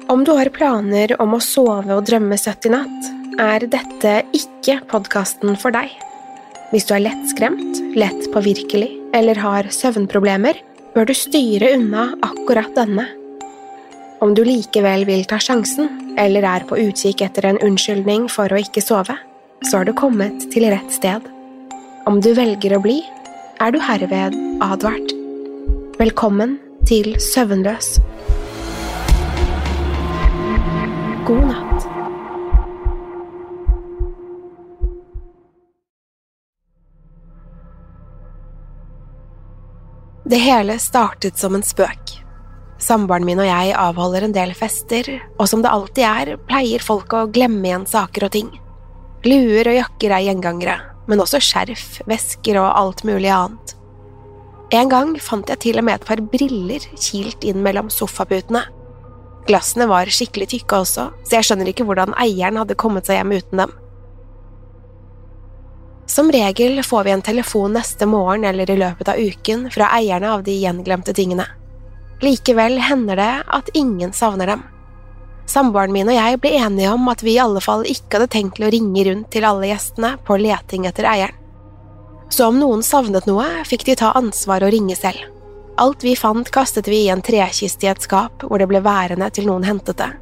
Om du har planer om å sove og drømme søtt i natt, dette ikke podcasten for deg. Hvis du lettskremt, lett påvirkelig eller har søvnproblemer, bør du styre unna akkurat denne. Om du likevel vil ta sjansen, eller på utkikk etter en unnskyldning for å ikke sove, så har du kommet til rett sted. Om du velger å bli, du herved advart. Velkommen til Søvnløs. God natt. Det hele startet som en spøk. Samboeren min og jeg avholder en del fester, og som det alltid pleier folk å glemme igjen saker og ting. Luer og jakker gjengangere, men også skjerf, vesker og alt mulig annet. En gang fant jeg til og med et par briller kilt inn mellom sofaputene. Glassene var skikkelig tykke også, så jeg skjønner ikke hvordan eieren hadde kommet seg hjem uten dem. Som regel får vi en telefon neste morgen eller i løpet av uken fra eierne av de gjenglemte tingene. Likevel hender det at ingen savner dem. Samboeren min og jeg ble enige om at vi i alle fall ikke hadde tenkt til å ringe rundt til alle gjestene på leting etter eieren. Så om noen savnet noe, fikk de ta ansvar og ringe selv. Alt vi fant kastet vi i en trekiste i et skap hvor det ble værende til noen hentet det.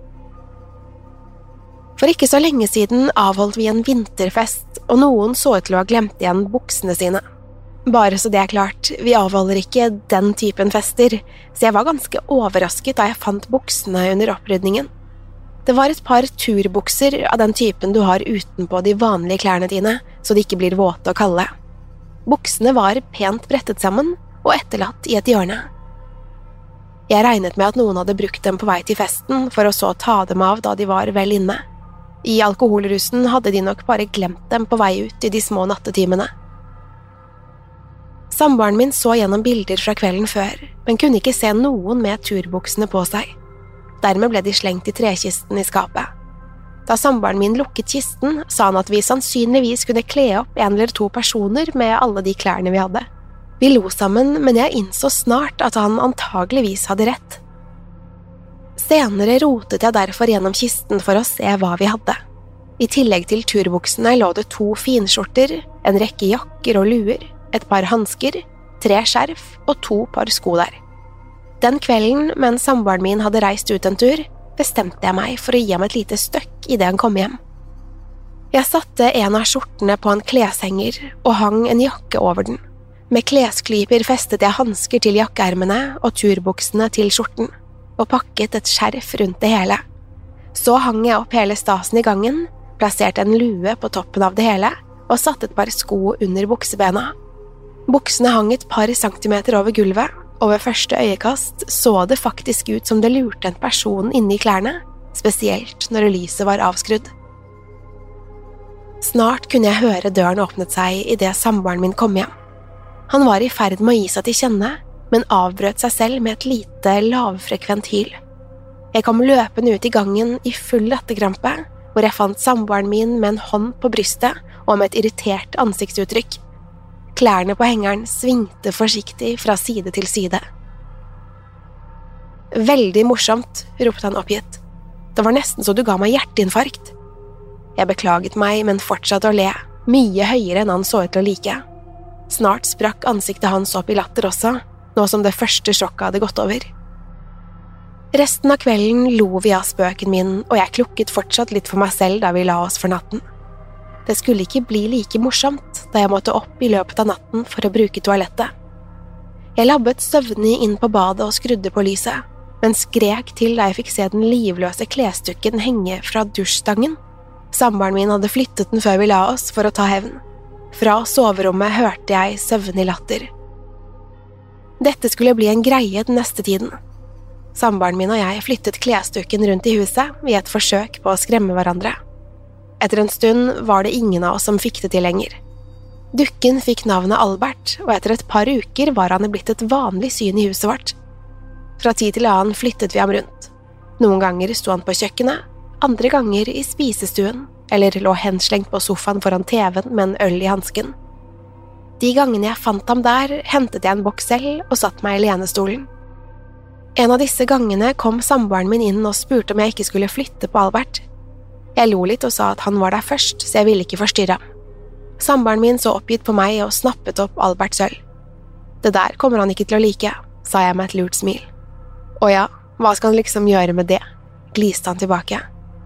For ikke så lenge siden avholdt vi en vinterfest, og noen så ut til å ha glemt igjen buksene sine. Bare så det klart, vi avholder ikke den typen fester, så jeg var ganske overrasket da jeg fant buksene under opprydningen. Det var et par turbukser av den typen du har utenpå de vanlige klærne dine, så de ikke blir våte og kalde. Buksene var pent brettet sammen og etterlatt i et hjørne. Jeg regnet med at noen hadde brukt dem på vei til festen, for å så ta dem av da de var vel inne. I alkoholrusen hadde de nok bare glemt dem på vei ut i de små nattetimene. Samboeren min så gjennom bilder fra kvelden før, men kunne ikke se noen med turbuksene på seg. Dermed ble de slengt i trekisten i skapet. Da samboeren min lukket kisten, sa han at vi sannsynligvis kunne kle opp en eller to personer med alle de klærne vi hadde. Vi lo sammen, men jeg innså snart at han antageligvis hadde rett. Senere rotet jeg derfor gjennom kisten for å se hva vi hadde. I tillegg til turbuksene lå det 2 finskjorter, en rekke jakker og luer, et par hansker, 3 skjerf og 2 par sko der. Den kvelden, mens samboeren min hadde reist ut en tur, bestemte jeg meg for å gi ham et lite støkk i det han kom hjem. Jeg satte en av skjortene på en kleshenger og hang en jakke over den. Med klesklyper festet jeg hansker til jakkeermene og turbuksene til skjorten, og pakket et skjerf rundt det hele. Så hang jeg opp hele stasen i gangen, plasserte en lue på toppen av det hele, og satte et par sko under buksebena. Buksene hang et par centimeter over gulvet, og ved første øyekast så det faktisk ut som det lurte en person inne i klærne, spesielt når lyset var avskrudd. Snart kunne jeg høre døren åpnet seg i det samboeren min kom hjem. Han var i ferd med å gi seg til kjenne, men avbrøt seg selv med et lite, lavfrekvent hyl. Jeg kom løpende ut i gangen i full latterkrampe, hvor jeg fant samboeren min med en hånd på brystet og med et irritert ansiktsuttrykk. Klærne på hengeren svingte forsiktig fra side til side. «Veldig morsomt», ropte han oppgitt. «Det var nesten så du ga meg hjerteinfarkt». Jeg beklaget meg, men fortsatte å le, mye høyere enn han så ut til å like. Snart sprakk ansiktet hans opp i latter også, nå som det første sjokket hadde gått over. Resten av kvelden lo vi av spøken min, og jeg klukket fortsatt litt for meg selv da vi la oss for natten. Det skulle ikke bli like morsomt da jeg måtte opp i løpet av natten for å bruke toalettet. Jeg labbet søvnig inn på badet og skrudde på lyset, men skrek til da jeg fikk se den livløse klesdukken henge fra dusjstangen. Samboeren min hadde flyttet den før vi la oss for å ta hevn. Fra soverommet hørte jeg søvnig latter. Dette skulle bli en greie den neste tiden. Samboeren min og jeg flyttet klesdukken rundt i huset i et forsøk på å skremme hverandre. Etter en stund var det ingen av oss som fikk det til lenger. Dukken fikk navnet Albert, og etter et par uker var han blitt et vanlig syn i huset vårt. Fra tid til annen flyttet vi ham rundt. Noen ganger sto han på kjøkkenet, andre ganger i spisestuen, eller lå henslengt på sofaen foran TV-en med en øl i hansken. De gangene jeg fant ham der, hentet jeg en boks selv og satt meg i lenestolen. En av disse gangene kom samboeren min inn og spurte om jeg ikke skulle flytte på Albert. Jeg lo litt og sa at han var der først, så jeg ville ikke forstyrre ham. Samboeren min så oppgitt på meg og snappet opp Alberts øl. Det der kommer han ikke til å like, sa jeg med et lurt smil. Å ja, hva skal han liksom gjøre med det? Gliste han tilbake.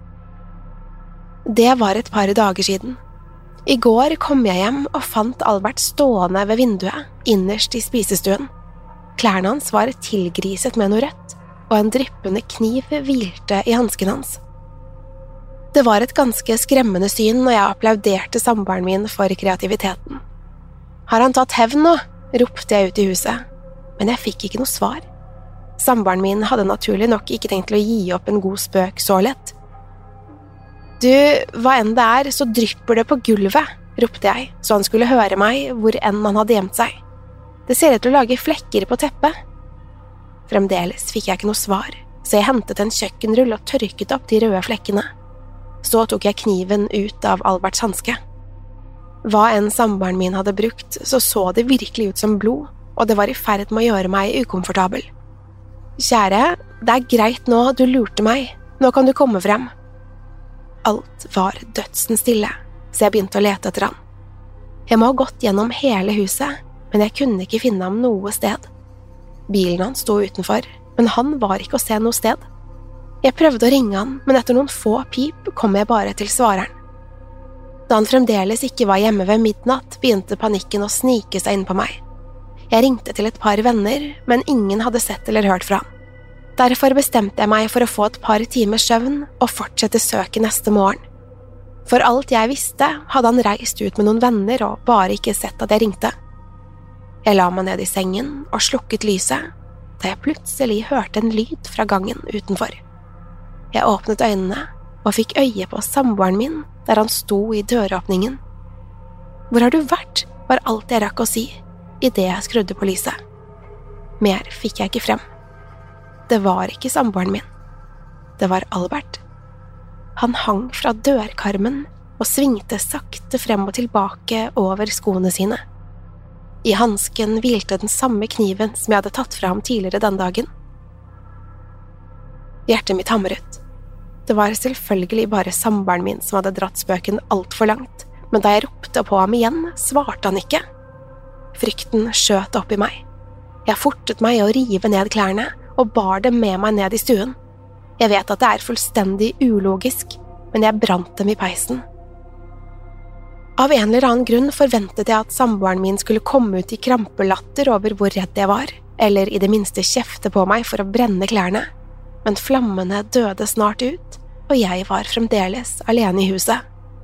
Det var et par dager siden. I går kom jeg hjem og fant Albert stående ved vinduet, innerst i spisestuen. Klærne hans var tilgriset med noe rødt, og en dryppende kniv hvilte i hansken hans. Det var et ganske skremmende syn, og jeg applauderte samboeren min for kreativiteten. Har han tatt hevn nå? Ropte jeg ut i huset, men jeg fikk ikke noe svar. Samboeren min hadde naturlig nok ikke tenkt til å gi opp en god spøk så lett. Du, hva enn det er, så drypper det på gulvet, ropte jeg, så han skulle høre meg hvor enn han hadde gjemt seg. Det ser ut til å lage flekker på teppet. Fremdeles fikk jeg ikke noe svar, så jeg hentet en kjøkkenrull og tørket opp de røde flekkene. Så tok jeg kniven ut av Alberts hanske. Hva enn samboeren min hadde brukt, så det virkelig ut som blod, og det var i ferd med å gjøre meg ukomfortabel. Kjære, det er greit nå, du lurte meg. Nå kan du komme frem. Alt var dødsens stille, så jeg begynte å lete etter han. Jeg må ha gått gjennom hele huset, men jeg kunne ikke finne ham noe sted. Bilen hans sto utenfor, men han var ikke å se noe sted. Jeg prøvde å ringe han, men etter noen få pip kom jeg bare til svareren. Da han fremdeles ikke var hjemme ved midnatt, begynte panikken å snike seg inn på meg. Jeg ringte til et par venner, men ingen hadde sett eller hørt fra han. Derfor bestemte jeg meg for å få et par timers søvn og fortsette søket neste morgen. For alt jeg visste, hadde han reist ut med noen venner og bare ikke sett at jeg ringte. Jeg la meg ned i sengen og slukket lyset, da jeg plutselig hørte en lyd fra gangen utenfor. Jeg åpnet øynene og fikk øye på samboeren min der han sto i døråpningen. «Hvor har du vært?» var alt jeg rakk å si, i det jeg skrudde på lyset. Mer fikk jeg ikke frem. Det var ikke samboeren min. Det var Albert. Han hang fra dørkarmen og svingte sakte frem og tilbake over skoene sine. I hansken hvilte den samme kniven som jeg hadde tatt fra ham tidligere den dagen. Hjertet mitt hamret. Det var selvfølgelig bare samboeren min som hadde dratt spøken alt for langt, men da jeg ropte på ham igjen, svarte han ikke. Frykten skjøt opp i meg. Jeg fortet meg å rive ned klærne og bar dem med meg ned i stuen. Jeg vet at det er fullstendig ulogisk, men jeg brant dem i peisen. Av en eller annen grunn forventet jeg at samboeren min skulle komme ut i krampelatter over hvor redd jeg var, eller i det minste kjefte på meg for å brenne klærne. Men flammene døde snart ut, og jeg var fremdeles alene i huset.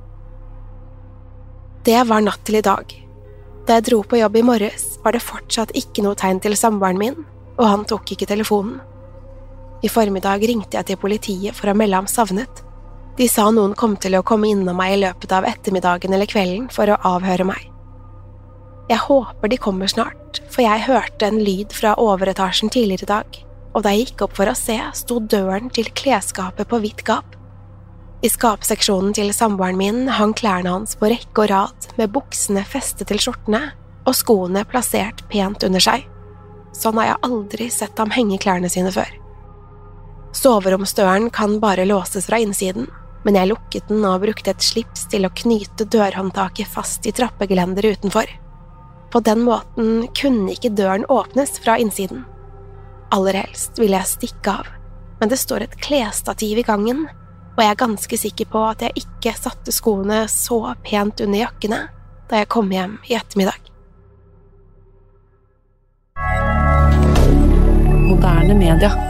Det var natt til i dag. Da jeg dro på jobb i morges, var det fortsatt ikke noe tegn til samboeren min, og han tok ikke telefonen. I formiddag ringte jeg til politiet for å melde ham savnet. De sa noen kom til å komme innom meg i løpet av ettermiddagen eller kvelden for å avhøre meg. Jeg håper de kommer snart, for jeg hørte en lyd fra overetasjen tidligere i dag, og da jeg gikk opp for å se, sto døren til klesskapet på vidt gap. I skapseksjonen til samboeren min hang klærne hans på rekke og rad, med buksene festet til skjortene og skoene plassert pent under seg. Sånn har jeg aldri sett ham henge klærne sine før. Soveromsdøren kan bare låses fra innsiden, men jeg lukket den og brukte et slips til å knyte dørhåndtaket fast i trappegelenderet utenfor. På den måten kunne ikke døren åpnes fra innsiden. Aller helst ville jeg stikke av, men det står et klesstativ i gangen, og jeg er ganske sikker på at jeg ikke satte skoene så pent under jakkene da jeg kom hjem i ettermiddag. Moderne media.